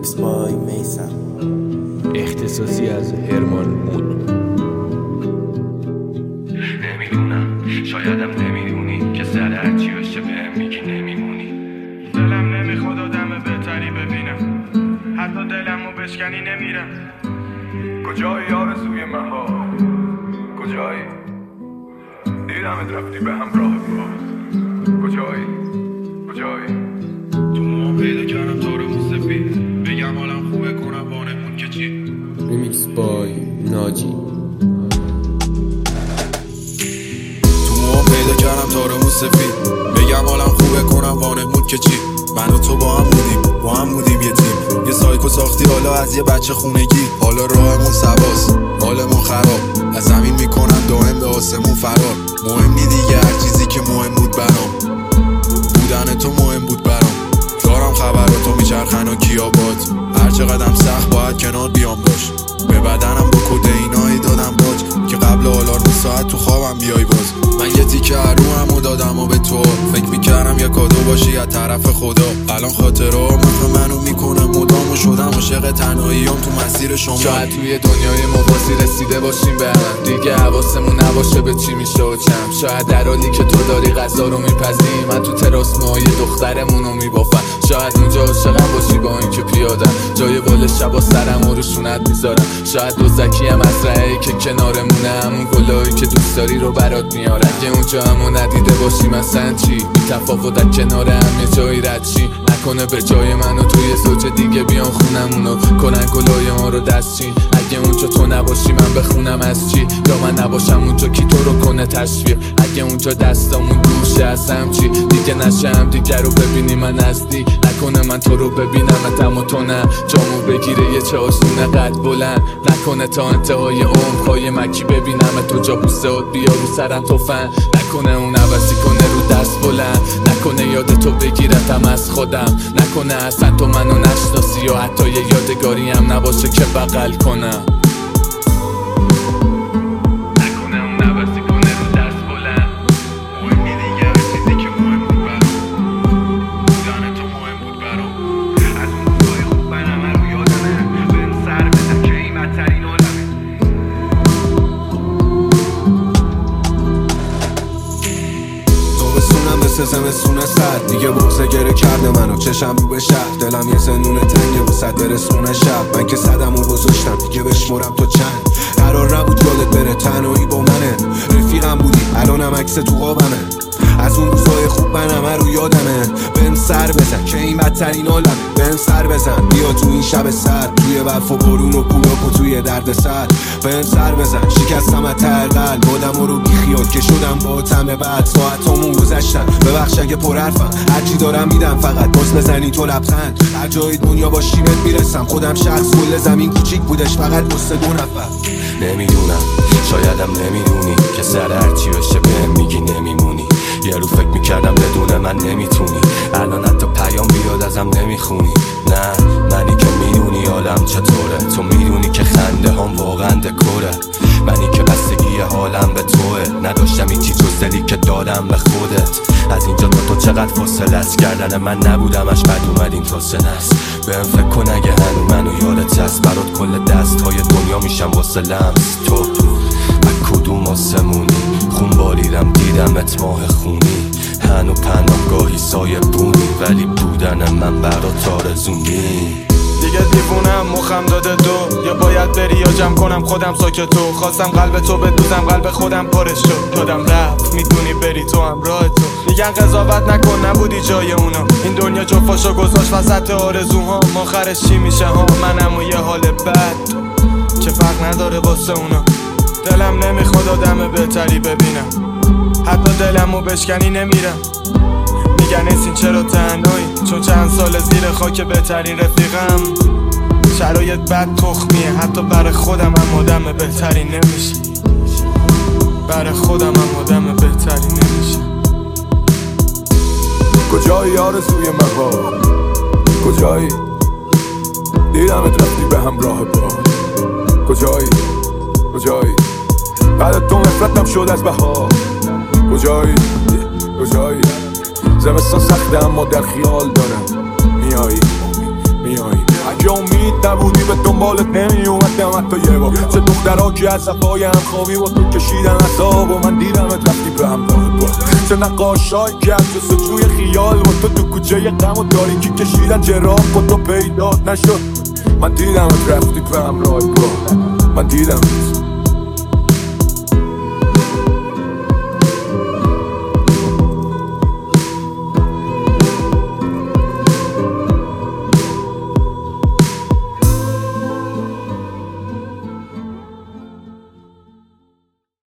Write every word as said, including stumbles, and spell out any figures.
میکس بای میسم، اختصاصی از هرمان مود. نمیدونم، شایدم نمیدونی که سر هرچی باشه بهم میگی نمیمونی. دلم نمیخواد آدم بهتری ببینم، حتی دلمو بشکنی نمیرم. کجایی آرزوی من ها؟ کجایی؟ دیدمت رفتی به همراه باز. کجایی؟ کجایی؟ تو ما پیدا کردم تار موسفید، بگم حالم خوبه کنم وانمون که چی؟ ریمیکس بای ناجی. تو ما پیدا کردم تار موسفید، بگم حالم خوبه کنم وانمون که چی؟ من و تو با هم بودیم، با هم بودیم یه تیم، یه سایکو ساختی حالا از یه بچه خونگی. حالا راهمون سواست، حالمون خراب، از زمین میکنم دائم به آسمون فرار. مهم نی دیگه هر چیزی که مهم بود برام، بودن تو مهم بود برام. دارم خبراتو میچرخن و کیابات، هر چقدرم سخت باید کنار بیام باش. به بدنم با کدئینایی دادم باج که قبل آلارم ساعت تو خوابم بیای باز. من یه تیکه روحمو دادم و به تو، فکر میکردم یه کادو باشی از طرف خدا. الان خاطره مخ منو میکنه مدام و شدم عاشق تنهاییام تو مسیر شما. شاید توی دنیای موازی رسیده باشیم به هم، دیگه حواسمون نباشه به چی میشه و چم. شاید در حالی که تو داری غذا رو میپزی، من تو تراس موهای دخترمونو میبافم. شاید اونجا عاشقم باشی با اینکه پیادم، جای بال شبا سرم و روشونت میذارم. شاید دوزکی هم از رهی که کنارمونه، همون گلایی که دوست داری رو برات میارم. که اونجا همو ندیده باشی مثلا چی؟ بی تفاوت در کنار هم یه جایی رد چی؟ نکنه به جای منو توی زوج دیگه بیان خونمونو کنن گلای ما رو دستچین. اگه اونجا تو نباشی من بخونم از چی؟ یا من نباشم اونجا کی تو رو کنه تشویق؟ اگه اونجا دستامون دوشه هستم چی؟ دیگه نشم دیگه رو ببینی من نزدیک، نکنه من تو رو ببینم اما تو نه. جامو بگیره یه چه آسونه قد بلند، نکنه تا انتهای عمر پای مکی ببینم تو جا بوسه بیا رو سرم توفن. نکنه اون عوضی کنه رو دست بلند، نکنه یاد تو بگیرتم از خودم، نکنه اصلا تو منو نشناسی و حتی یه یادگاری هم نباشه که بغل کنم. زمستونه سرد دیگه بغضه گره کرده منو، چشم رو به شهر، دلم یه زنونه تنگه وسط برسونه شب. من که صدمو گذاشتم دیگه بشمرم تو چند، قرار نبود یادت بره تنهایی با منه. رفیقم بودی الانم عکس تو قابمه، از اون روزای خوب من همه رو یادمه. بهم سر بزن که این بدترین عالمه، بهم سر بزن بیا تو این شب سرد، توی برف و بارون و کولاک و توی درد سر. بهم سر بزن شکستم از ته قلب، آدم‌ها رو بیخیال که شدم با تم بعد. ساعتامون گذشتن ببخش اگه پر حرفم، هرچی دارم میدم فقط باز بزنی تو لبخند. هر جای دنیا باشی بهت میرسم، خودم شخص کل زمین کوچیک بودش فقط واسه دو نفر. نمیدونم شایدم نمیدونی که سر هرچی بشه بهم میگی نمیمونی. یه رو فکر میکردم بدون من نمیتونی، الان حتی پیام بیاد ازم نمیخونی. نه منی که میدونی حالم چطوره، تو میدونی که خنده هم واقعا دکوره. منی که بستگی حالم به توه، نداشتم هیچی جز دلی که دادم به خودت. از اینجا تا تو چقدر فاصله است، کردن من نبودمش بد اومد این تا سنست. بهم فکر کن اگه هنو منو یادت هست، برات کل دست های دنیا میشم واسه لمس تو. از کدوم آسمونی خون باریدم دیدم اتماه خونی، هنو پناهگاهی سایه بونی، ولی بودن من برات آرزونی. دیگه دیوونم مخم داده دو، یا باید بری یا جمع کنم خودم ساکتو. خواستم قلب تو بدوزم قلب خودم پرش شد، یادم رفت میدونی بری تو همراه تو. میگن قضاوت نکن نبودی جای اونا، این دنیا جفاشو گذاشت وسط آرزوها. آخرش چی میشه ها؟ منم و یه حال بد که فرق نداره واسه اونا. دلم نمیخواد آدم بهتری ببینم، حتی دلمو بشکنی نمیرم. میگن این چرا تنهایی، چون چند سال زیر خاک بهترین رفیقم. شرایط بد تخمیه، حتی برای خودم هم آدم بهتری نمیشه. برای خودم هم آدم بهتری نمیشه. کجایی آرزوی من ها؟ کجایی؟ دیدمت رفتی به همراه باز. کجایی؟ کجایی؟ بعد تو نفرتم شد از بهار. کجایی؟ کجایی؟ زمستان سخته اما در خیال دارم میایی میایی. اگه امید نبودی به دنبالت نمی اومدم حتی یه بار. چه دخترها که از صفای هم خوابی با تو کشیدن عذاب و من دیدمت رفتی به همراه با. چه نقاشای که از جستجوی خیال با تو تو کوچه غم و تاریکی کشیدن چراغ با تو پیدات نشد. من دیدمت رفتی به همراه با، من دیدمت